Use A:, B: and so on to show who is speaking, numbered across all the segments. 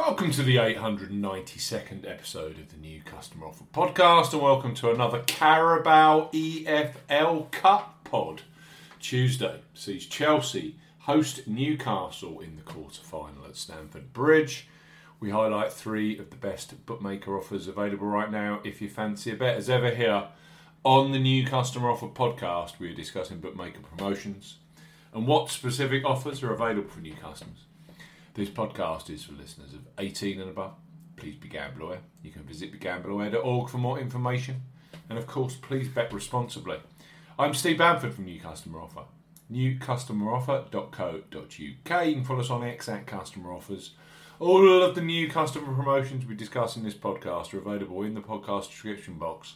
A: Welcome to the 892nd episode of the New Customer Offer Podcast, and welcome to another Carabao EFL Cup pod. Tuesday sees Chelsea host Newcastle in the quarter-final at Stamford Bridge. We highlight three of the best bookmaker offers available right now. If you fancy a bet, as ever here on the New Customer Offer Podcast, we are discussing bookmaker promotions and what specific offers are available for new customers. This podcast is for listeners of 18 and above. Please be gamble aware. You can visit begambleaware.org for more information. And of course, please bet responsibly. I'm Steve Bamford from New Customer Offer. newcustomeroffer.co.uk. You can follow us on X at Customer Offers. All of the new customer promotions we discuss in this podcast are available in the podcast description box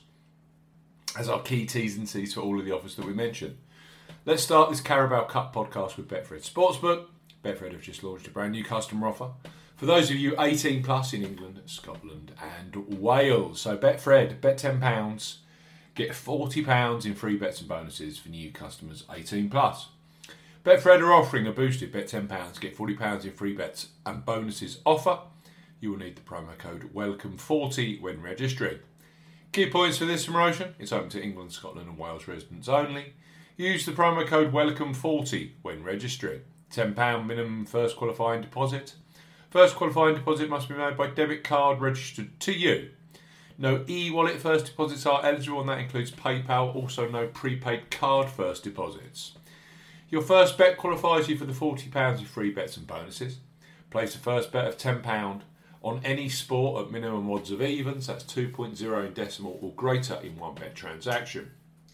A: as our key T's and C's for all of the offers that we mention. Let's start this Carabao Cup podcast with Betfred Sportsbook. Betfred have just launched a brand new customer offer for those of you 18 plus in England, Scotland and Wales. So Betfred, bet £10, get £40 in free bets and bonuses for new customers 18 plus. Betfred are offering a boosted bet £10, get £40 in free bets and bonuses offer. You will need the promo code WELCOME40 when registering. Key points for this promotion: it's open to England, Scotland and Wales residents only. Use the promo code WELCOME40 when registering. £10 minimum first qualifying deposit. First qualifying deposit must be made by debit card registered to you. No e-wallet first deposits are eligible, and that includes PayPal. Also no prepaid card first deposits. Your first bet qualifies you for the £40 in free bets and bonuses. Place a first bet of £10 on any sport at minimum odds of evens. That's 2.0 in decimal or greater in one bet transaction.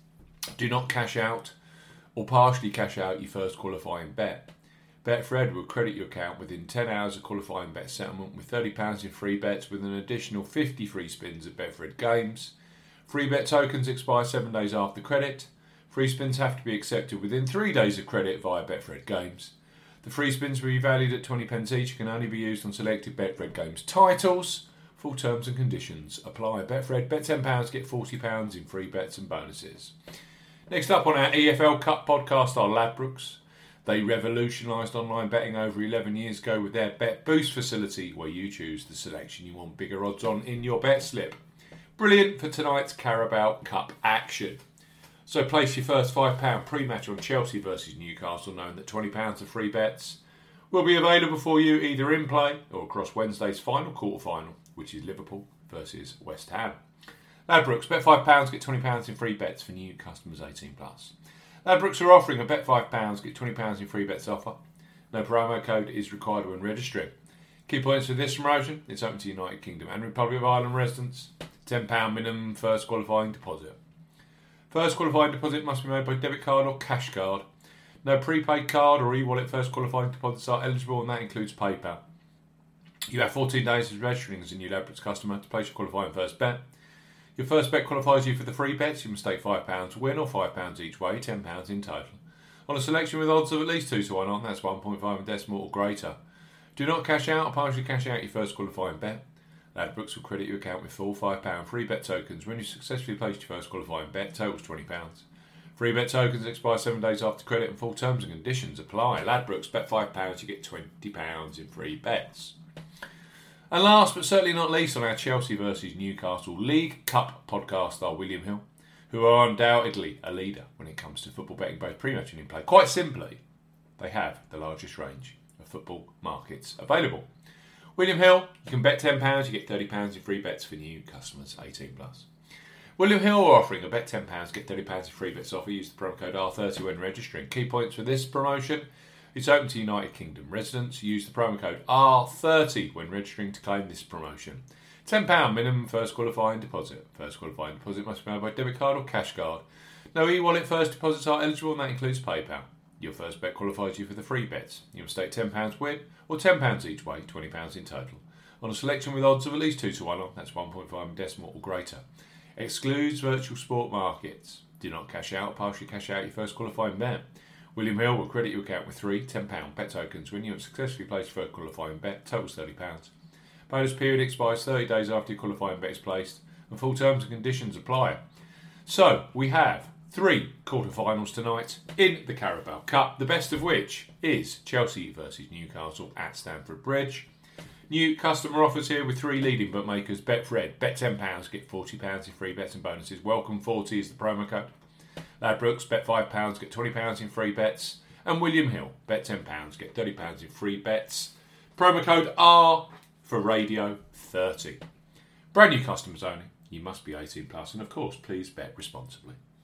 A: Do not cash out or partially cash out your first qualifying bet. Betfred will credit your account within 10 hours of qualifying bet settlement with £30 in free bets with an additional 50 free spins at Betfred Games. Free bet tokens expire 7 days after credit. Free spins have to be accepted within 3 days of credit via Betfred Games. The free spins will be valued at 20p each and can only be used on selected Betfred Games titles. Full terms and conditions apply. Betfred, bet £10, get £40 in free bets and bonuses. Next up on our EFL Cup podcast are Ladbrokes. They revolutionised online betting over 11 years ago with their Bet Boost facility, where you choose the selection you want bigger odds on in your bet slip. Brilliant for tonight's Carabao Cup action. So place your first £5 pre-match on Chelsea versus Newcastle, knowing that £20 of free bets will be available for you either in play or across Wednesday's final quarter-final, which is Liverpool versus West Ham. Ladbrokes, bet £5, get £20 in free bets for new customers 18 plus. Ladbrokes are offering a bet £5, get £20 in free bets offer. No promo code is required when registering. Key points for this promotion: it's open to United Kingdom and Republic of Ireland residents. £10 minimum first qualifying deposit. First qualifying deposit must be made by debit card or cash card. No prepaid card or e-wallet first qualifying deposits are eligible, and that includes PayPal. You have 14 days of registering as a new Ladbrokes customer to place your qualifying first bet. Your first bet qualifies you for the free bets. You must stake £5 win or £5 each way, £10 in total. On a selection with odds of at least 2 to 1 on, that's 1.5 in decimal or greater. Do not cash out or partially cash out your first qualifying bet. Ladbrokes will credit your account with full £5 free bet tokens when you successfully placed your first qualifying bet. Totals £20. Free bet tokens expire 7 days after credit and full terms and conditions apply. Ladbrokes, bet £5, you get £20 in free bets. And last but certainly not least on our Chelsea versus Newcastle League Cup podcast are William Hill, who are undoubtedly a leader when it comes to football betting, both pre-match and in play. Quite simply, they have the largest range of football markets available. William Hill, you can bet £10, you get £30 in free bets for new customers 18 plus. William Hill are offering a bet £10, get £30 in free bets offer. Use the promo code R30 when registering. Key points for this promotion: it's open to United Kingdom residents. Use the promo code R30 when registering to claim this promotion. £10 minimum first qualifying deposit. First qualifying deposit must be made by debit card or cash card. No e-wallet first deposits are eligible, and that includes PayPal. Your first bet qualifies you for the free bets. You must stake £10 win or £10 each way, £20 in total. On a selection with odds of at least 2 to 1 on, that's 1.5 in decimal or greater. Excludes virtual sport markets. Do not cash out or partially cash out your first qualifying bet. William Hill will credit your account with 3 £10 bet tokens when you have successfully placed your first qualifying bet. Totals £30. Bonus period expires 30 days after your qualifying bet is placed, and full terms and conditions apply. So, we have 3 quarter-finals tonight in the Carabao Cup, the best of which is Chelsea versus Newcastle at Stamford Bridge. New customer offers here with 3 leading bookmakers. Betfred, bet £10, get £40 in free bets and bonuses. Welcome 40 is the promo code. Ladbrokes, bet £5, get £20 in free bets. And William Hill, bet £10, get £30 in free bets. Promo code R for Radio 30. Brand new customers only. You must be 18 plus, and of course, please bet responsibly.